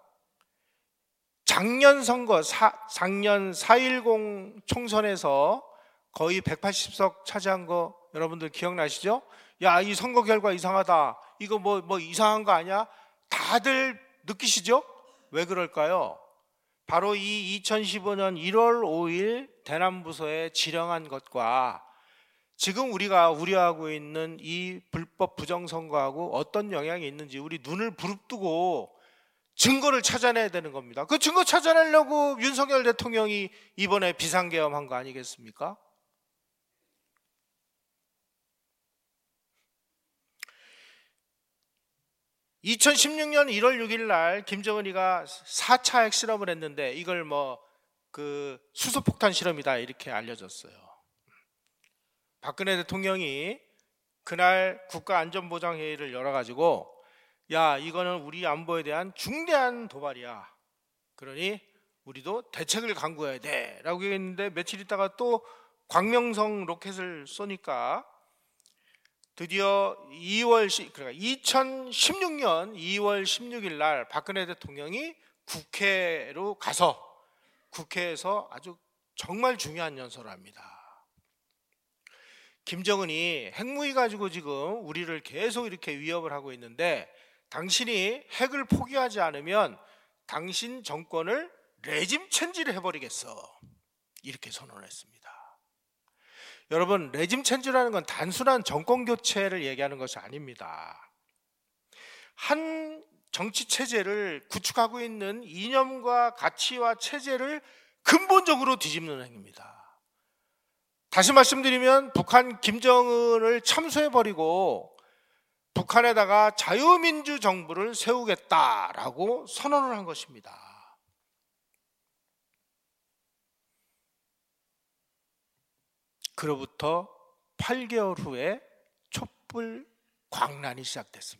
작년 선거, 사, 작년 사 일공 총선에서 거의 백팔십 석 차지한 거 여러분들 기억나시죠? 야, 이 선거 결과 이상하다. 이거 뭐, 뭐 이상한 거 아니야? 다들 느끼시죠? 왜 그럴까요? 바로 이 이천십오 년 일월 오일 대남부서에 지령한 것과 지금 우리가 우려하고 있는 이 불법 부정선거하고 어떤 영향이 있는지 우리 눈을 부릅뜨고 증거를 찾아내야 되는 겁니다. 그 증거 찾아내려고 윤석열 대통령이 이번에 비상계엄한 거 아니겠습니까? 이천십육 년 일월 육일 날 김정은이가 사 차 핵실험을 했는데 이걸 뭐 그 수소폭탄 실험이다 이렇게 알려졌어요. 박근혜 대통령이 그날 국가안전보장회의를 열어가지고 야, 이거는 우리 안보에 대한 중대한 도발이야. 그러니 우리도 대책을 강구해야 돼 라고 했는데 며칠 있다가 또 광명성 로켓을 쏘니까 드디어 이월 그러니까 이천십육 년 이월 십육일 날 박근혜 대통령이 국회로 가서 국회에서 아주 정말 중요한 연설을 합니다. 김정은이 핵무기 가지고 지금 우리를 계속 이렇게 위협을 하고 있는데 당신이 핵을 포기하지 않으면 당신 정권을 레짐 체인지를 해버리겠어. 이렇게 선언했습니다. 여러분, 레짐 체인지라는 건 단순한 정권 교체를 얘기하는 것이 아닙니다. 한 정치 체제를 구축하고 있는 이념과 가치와 체제를 근본적으로 뒤집는 행위입니다. 다시 말씀드리면 북한 김정은을 참수해버리고 북한에다가 자유민주 정부를 세우겠다라고 선언을 한 것입니다. 그로부터 팔 개월 후에 촛불 광란이 시작됐습니다.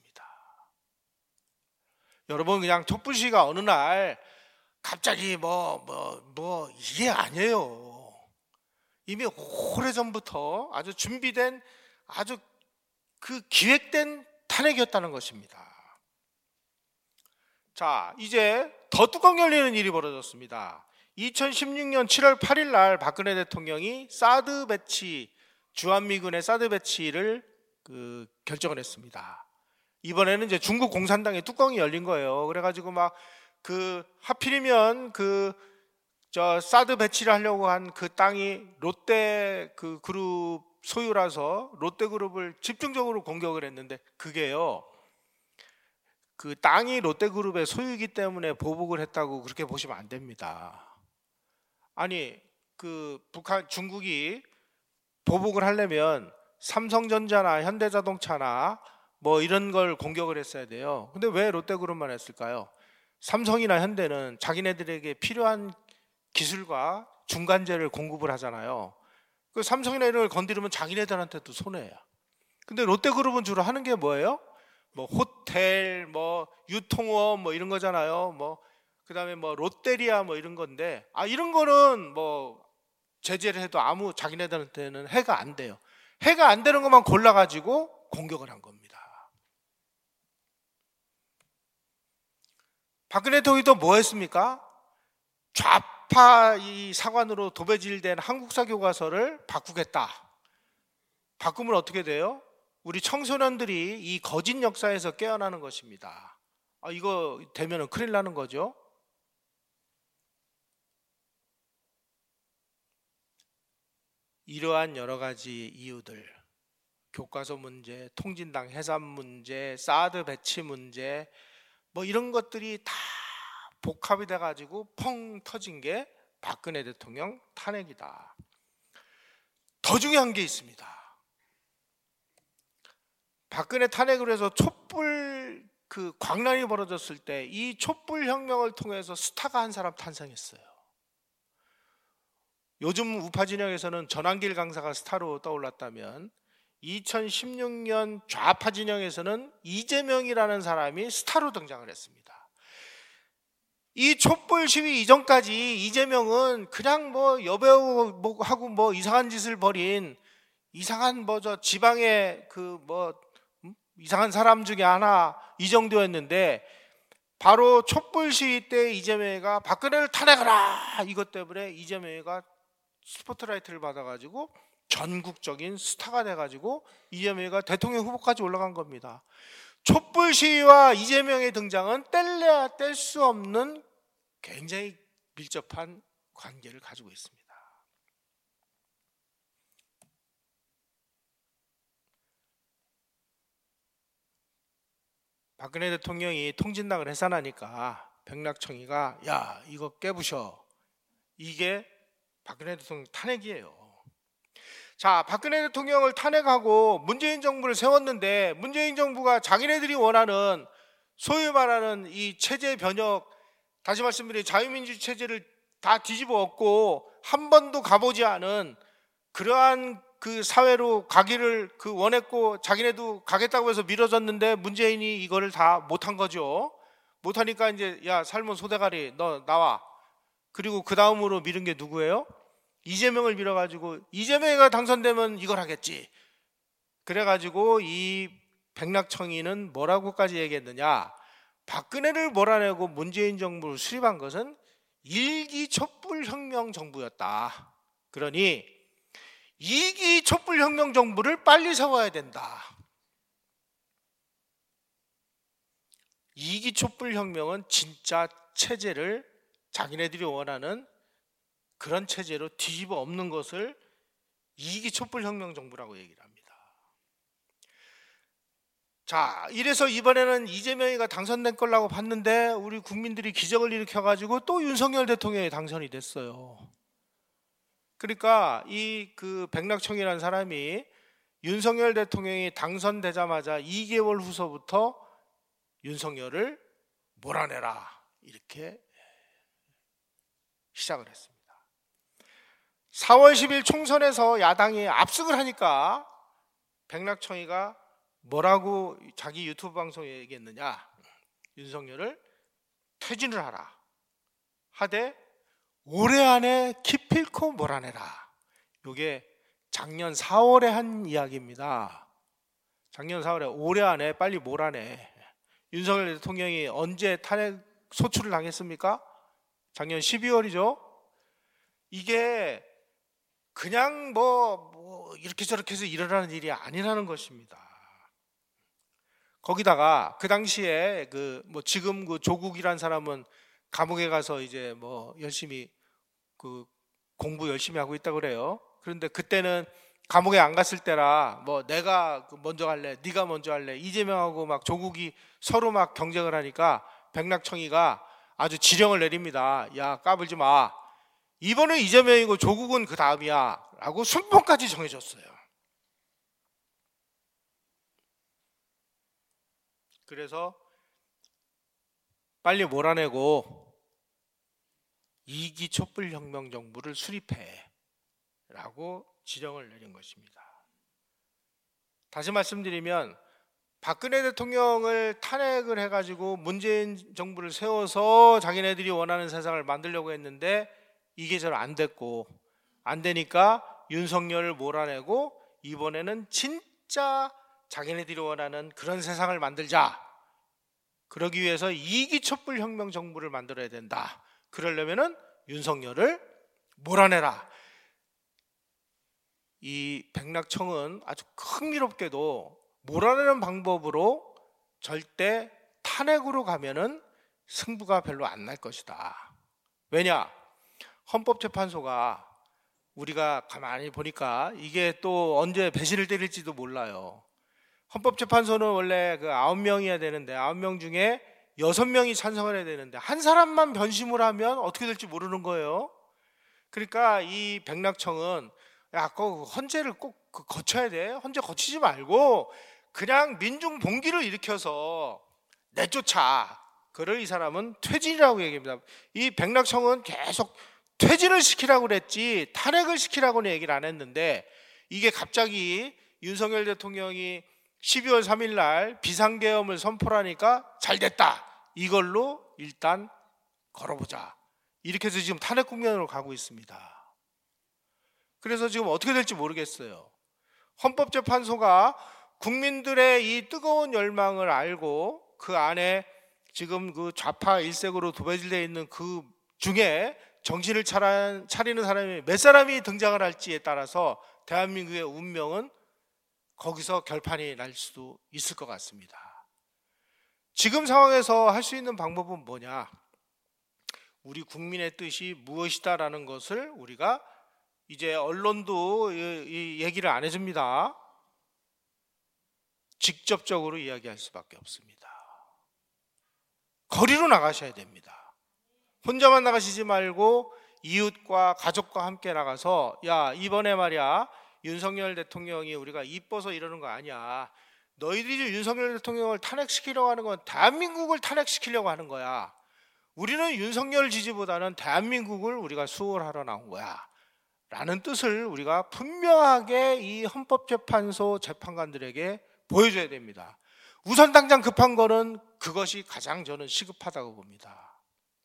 여러분, 그냥 촛불 시위가 어느 날 갑자기 뭐, 뭐, 뭐, 이게 아니에요. 이미 오래전부터 아주 준비된 아주 그 기획된 탄핵이었다는 것입니다. 자, 이제 더 뚜껑 열리는 일이 벌어졌습니다. 이천십육 년 칠월 팔일 날 박근혜 대통령이 사드 배치, 주한미군의 사드 배치를 그 결정을 했습니다. 이번에는 이제 중국 공산당의 뚜껑이 열린 거예요. 그래가지고 막 그 하필이면 그 저 사드 배치를 하려고 한 그 땅이 롯데 그 그룹 소유라서 롯데 그룹을 집중적으로 공격을 했는데 그게요. 그 땅이 롯데 그룹의 소유이기 때문에 보복을 했다고 그렇게 보시면 안 됩니다. 아니, 그 북한 중국이 보복을 하려면 삼성전자나 현대자동차나 뭐 이런 걸 공격을 했어야 돼요. 근데 왜 롯데그룹만 했을까요? 삼성이나 현대는 자기네들에게 필요한 기술과 중간재를 공급을 하잖아요. 그 삼성이나 이런 걸 건드리면 자기네들한테도 손해야. 근데 롯데그룹은 주로 하는 게 뭐예요? 뭐 호텔, 뭐 유통업 뭐 이런 거잖아요. 뭐 그다음에 뭐 롯데리아 뭐 이런 건데, 아 이런 거는 뭐 제재를 해도 아무 자기네들한테는 해가 안 돼요. 해가 안 되는 것만 골라가지고 공격을 한 겁니다. 박근혜 대통령이 또 뭐 했습니까? 좌파 이 사관으로 도배질된 한국사 교과서를 바꾸겠다. 바꾸면 어떻게 돼요? 우리 청소년들이 이 거짓 역사에서 깨어나는 것입니다. 아, 이거 되면은 큰일 나는 거죠. 이러한 여러 가지 이유들, 교과서 문제, 통진당 해산 문제, 사드 배치 문제, 뭐 이런 것들이 다 복합이 돼가지고 펑 터진 게 박근혜 대통령 탄핵이다. 더 중요한 게 있습니다. 박근혜 탄핵으로 해서 촛불 그 광란이 벌어졌을 때 이 촛불 혁명을 통해서 스타가 한 사람 탄생했어요. 요즘 우파 진영에서는 전환길 강사가 스타로 떠올랐다면 이천십육 년 좌파 진영에서는 이재명이라는 사람이 스타로 등장을 했습니다. 이 촛불 시위 이전까지 이재명은 그냥 뭐 여배우하고 뭐 이상한 짓을 벌인 이상한 뭐 저 지방의 그 뭐 이상한 사람 중에 하나 이 정도였는데, 바로 촛불 시위 때 이재명이가 박근혜를 탄핵하라 이것 때문에 이재명이가 스포트라이트를 받아가지고 전국적인 스타가 돼가지고 이재명이가 대통령 후보까지 올라간 겁니다. 촛불 시위와 이재명의 등장은 뗄래야 뗄 수 없는 굉장히 밀접한 관계를 가지고 있습니다. 박근혜 대통령이 통진당을 해산하니까 백낙청이가 야 이거 깨부셔, 이게 박근혜 대통령 탄핵이에요. 자, 박근혜 대통령을 탄핵하고 문재인 정부를 세웠는데 문재인 정부가 자기네들이 원하는 소위 말하는 이 체제 변혁, 다시 말씀드리면 자유민주 체제를 다 뒤집어 엎고 한 번도 가보지 않은 그러한 그 사회로 가기를 그 원했고 자기네도 가겠다고 해서 미뤄졌는데 문재인이 이거를 다 못한 거죠. 못하니까 이제 야 삶은 소대가리 너 나와. 그리고 그 다음으로 미룬 게 누구예요? 이재명을 밀어가지고 이재명이가 당선되면 이걸 하겠지. 그래가지고 이 백낙청이는 뭐라고까지 얘기했느냐, 박근혜를 몰아내고 문재인 정부를 수립한 것은 일기 촛불혁명 정부였다. 그러니 이기 촛불혁명 정부를 빨리 세워야 된다. 이기 촛불혁명은 진짜 체제를 자기네들이 원하는 그런 체제로 뒤집어 엎는 것을 이기 촛불혁명 정부라고 얘기를 합니다. 자, 이래서 이번에는 이재명이가 당선된 걸라고 봤는데 우리 국민들이 기적을 일으켜가지고 또 윤석열 대통령이 당선이 됐어요. 그러니까 이 그 백낙청이라는 사람이 윤석열 대통령이 당선되자마자 이 개월 후서부터 윤석열을 몰아내라 이렇게 시작을 했습니다. 사월 십일 총선에서 야당이 압승을 하니까 백낙청이가 뭐라고 자기 유튜브 방송에 얘기했느냐, 윤석열을 퇴진을 하라 하되 올해 안에 기필코 몰아내라. 이게 작년 사월에 한 이야기입니다. 작년 사월에 올해 안에 빨리 몰아내. 윤석열 대통령이 언제 탄핵 소추를 당했습니까? 작년 십이월이죠. 이게 그냥 뭐, 뭐 이렇게 저렇게 해서 일어나는 일이 아니라는 것입니다. 거기다가 그 당시에 그 뭐 지금 그 조국이란 사람은 감옥에 가서 이제 뭐 열심히 그 공부 열심히 하고 있다고 그래요. 그런데 그때는 감옥에 안 갔을 때라 뭐 내가 먼저 할래, 네가 먼저 할래, 이재명하고 막 조국이 서로 막 경쟁을 하니까 백낙청이가 아주 지령을 내립니다. 야, 까불지 마. 이번은 이재명이고 조국은 그 다음이야 라고 순번까지 정해줬어요. 그래서 빨리 몰아내고 이기 촛불혁명 정부를 수립해 라고 지령을 내린 것입니다. 다시 말씀드리면 박근혜 대통령을 탄핵을 해가지고 문재인 정부를 세워서 자기네들이 원하는 세상을 만들려고 했는데 이게 잘 안 됐고, 안 되니까 윤석열을 몰아내고 이번에는 진짜 자기네들이 원하는 그런 세상을 만들자. 그러기 위해서 이기 촛불혁명 정부를 만들어야 된다. 그러려면은 윤석열을 몰아내라. 이 백낙청은 아주 흥미롭게도 몰아내는 방법으로 절대 탄핵으로 가면은 승부가 별로 안 날 것이다. 왜냐? 헌법재판소가 우리가 가만히 보니까 이게 또 언제 배신을 때릴지도 몰라요. 헌법재판소는 원래 그 아홉 명이어야 되는데 아홉 명 중에 여섯 명이 찬성을 해야 되는데 한 사람만 변심을 하면 어떻게 될지 모르는 거예요. 그러니까 이 백낙청은 야, 그 헌재를 꼭 거쳐야 돼. 헌재 거치지 말고 그냥 민중 봉기를 일으켜서 내쫓아. 그를 이 사람은 퇴진이라고 얘기합니다. 이 백낙청은 계속 퇴진을 시키라고 그랬지 탄핵을 시키라고는 얘기를 안 했는데 이게 갑자기 윤석열 대통령이 십이월 삼일 날 비상계엄을 선포하니까 잘 됐다. 이걸로 일단 걸어보자. 이렇게 해서 지금 탄핵 국면으로 가고 있습니다. 그래서 지금 어떻게 될지 모르겠어요. 헌법재판소가 국민들의 이 뜨거운 열망을 알고 그 안에 지금 그 좌파 일색으로 도배질되어 있는 그 중에 정신을 차리는 사람이 몇 사람이 등장을 할지에 따라서 대한민국의 운명은 거기서 결판이 날 수도 있을 것 같습니다. 지금 상황에서 할 수 있는 방법은 뭐냐? 우리 국민의 뜻이 무엇이다라는 것을 우리가 이제 언론도 이 얘기를 안 해줍니다. 직접적으로 이야기할 수밖에 없습니다. 거리로 나가셔야 됩니다. 혼자만 나가시지 말고 이웃과 가족과 함께 나가서 야 이번에 말이야 윤석열 대통령이 우리가 이뻐서 이러는 거 아니야. 너희들이 윤석열 대통령을 탄핵시키려고 하는 건 대한민국을 탄핵시키려고 하는 거야. 우리는 윤석열 지지보다는 대한민국을 우리가 수호하러 나온 거야 라는 뜻을 우리가 분명하게 이 헌법재판소 재판관들에게 보여줘야 됩니다. 우선 당장 급한 거는 그것이 가장 저는 시급하다고 봅니다.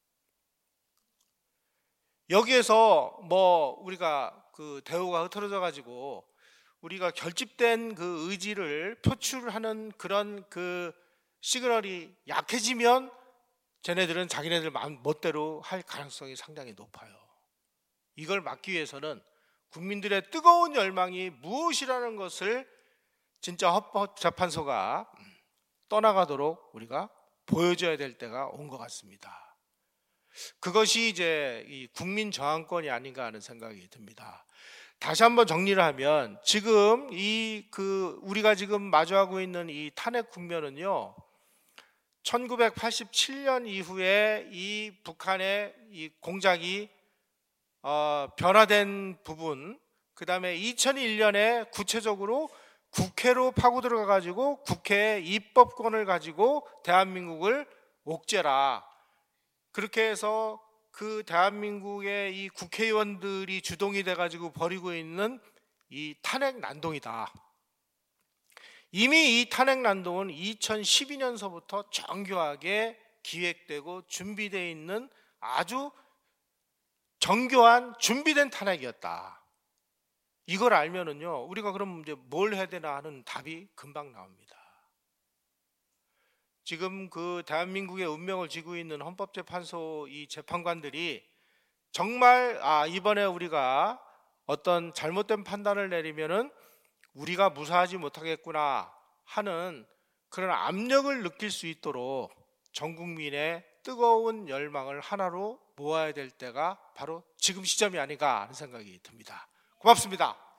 여기에서 뭐 우리가 그 대우가 흐트러져 가지고 우리가 결집된 그 의지를 표출하는 그런 그 시그널이 약해지면 쟤네들은 자기네들 마음 멋대로 할 가능성이 상당히 높아요. 이걸 막기 위해서는 국민들의 뜨거운 열망이 무엇이라는 것을 진짜 헌법재판소가 떠나가도록 우리가 보여줘야 될 때가 온 것 같습니다. 그것이 이제 이 국민 저항권이 아닌가 하는 생각이 듭니다. 다시 한번 정리를 하면 지금 이 그 우리가 지금 마주하고 있는 이 탄핵 국면은요, 천구백팔십칠 년 이후에 이 북한의 이 공작이 어, 변화된 부분, 그 다음에 이천일 년에 구체적으로 국회로 파고 들어가 가지고 국회의 입법권을 가지고 대한민국을 옥죄라. 그렇게 해서 그 대한민국의 이 국회의원들이 주동이 돼 가지고 벌이고 있는 이 탄핵 난동이다. 이미 이 탄핵 난동은 이천십이 년서부터 정교하게 기획되고 준비되어 있는 아주 정교한 준비된 탄핵이었다. 이걸 알면은요, 우리가 그럼 이제 뭘 해야 되나 하는 답이 금방 나옵니다. 지금 그 대한민국의 운명을 쥐고 있는 헌법재판소 이 재판관들이 정말 아 이번에 우리가 어떤 잘못된 판단을 내리면은 우리가 무사하지 못하겠구나 하는 그런 압력을 느낄 수 있도록 전 국민의 뜨거운 열망을 하나로 모아야 될 때가 바로 지금 시점이 아닌가 하는 생각이 듭니다. 고맙습니다.